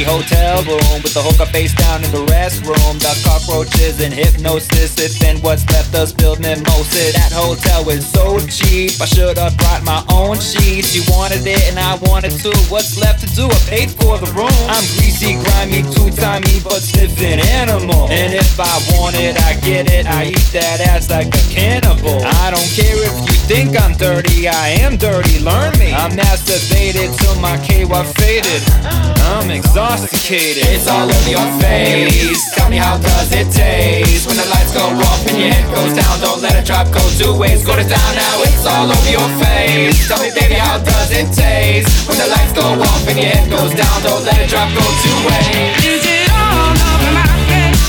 hotel room with the hooker face down in the restroom. The cockroaches and hypnosis, and what's left us building mimosas. That hotel was so cheap, I should have brought my own sheets. You wanted it and I wanted to. What's left to do? I paid for the room. I'm greasy, grimy, two-timey, but sniffing animal. And if I want it, I get it. I eat that ass like a cannibal. I don't care if you think I'm dirty, I am dirty, learn me. I'm masturbated till my KY faded. I'm exhausted. It's all over your face. Tell me, how does it taste when the lights go off and your head goes down? Don't let it drop, go two ways, go to town now. It's all over your face. Tell me, baby, how does it taste when the lights go off and your head goes down? Don't let it drop, go two ways. Is it all over my face?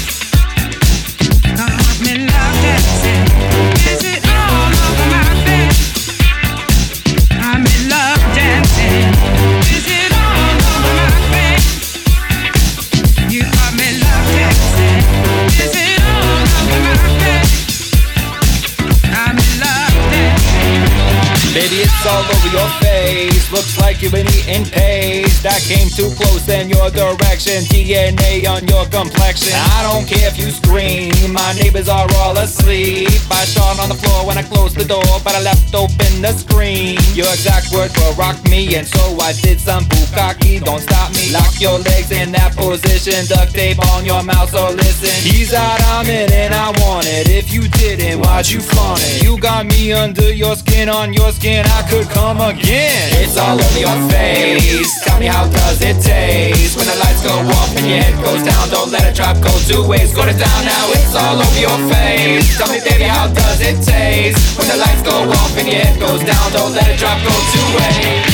I'm in love dancing. Is it all over my face? I'm in love dancing. Is it all over my face? You got me love dancing. Is it all over my face? I'm in love dancing. Baby, it's all over your face. Looks like you've been eating paste. I came too close in your direction. DNA on your complexion. I don't care if you scream. My neighbors are all asleep. I shot on the floor when I closed the door, but I left open the screen. Your exact words were rock me, and so I did some bukkake. Don't stop me. Lock your legs in that position. Duct tape on your mouth, so listen. He's out, I'm in, and I want it. If you didn't, why'd you flaunt it? You got me under your skin, on your skin, I could come again. It's all over your face. Tell me, how does it taste when the lights go off and your head goes down? Don't let it drop, go two ways, go to town now. It's all over your face. Tell me, baby, how does it taste when the lights go off and your head goes down? Don't let it drop, go two ways.